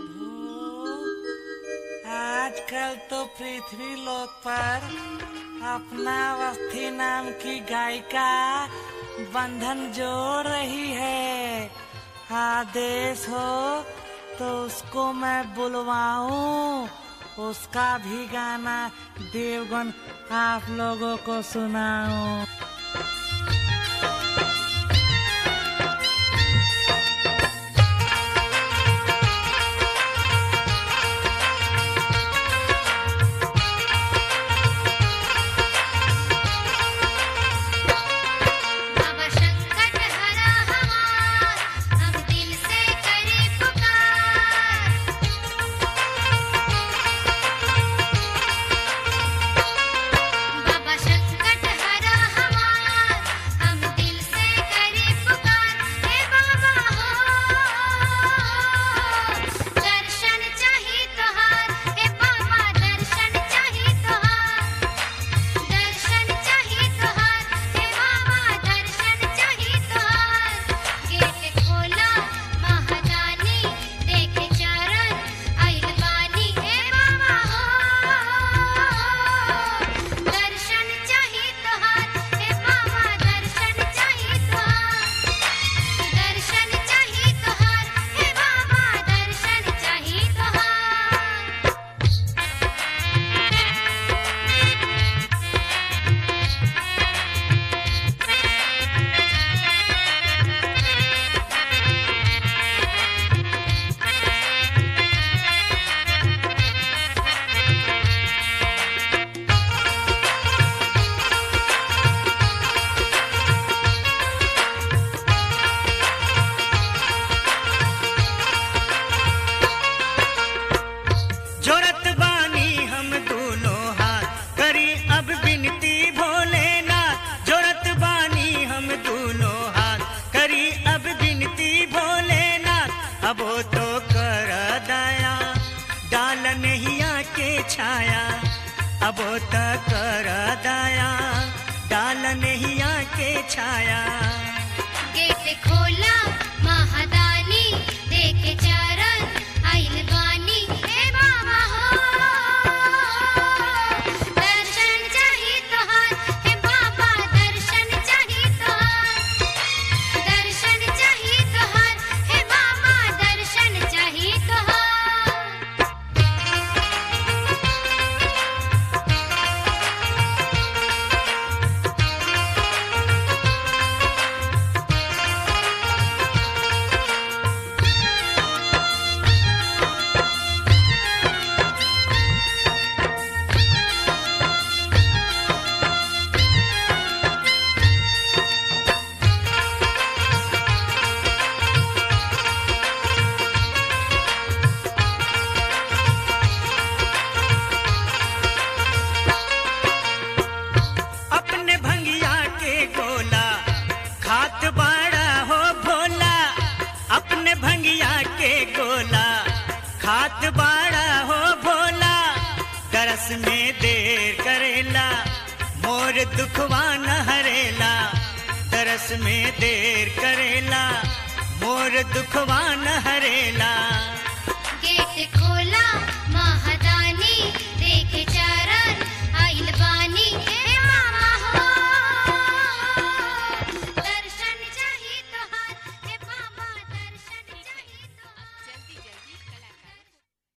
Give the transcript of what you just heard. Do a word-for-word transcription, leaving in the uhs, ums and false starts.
आजकल तो पृथ्वी लोक पर अपना अवस्थी नाम की गायिका बंधन जोड़ रही है। आदेश हो तो उसको मैं बुलवाऊं, उसका भी गाना देवगन आप लोगों को सुनाऊं। छाया अब तक कर दया डाल नैया के छाया। गेट खोला महादानी देखे चरण आइल बानी हे बाबा हो। दर्शन चाही तोहार हे बाबा, दर्शन चाही तोहार, दर्शन चाही तोहार हे बाबा, दर्शन चाही तोहार। खात बाड़ा हो भोला, दरस में देर करेला मोर दुखवा न हरेला। दरस में देर करेला मोर दुखवा न हरेला।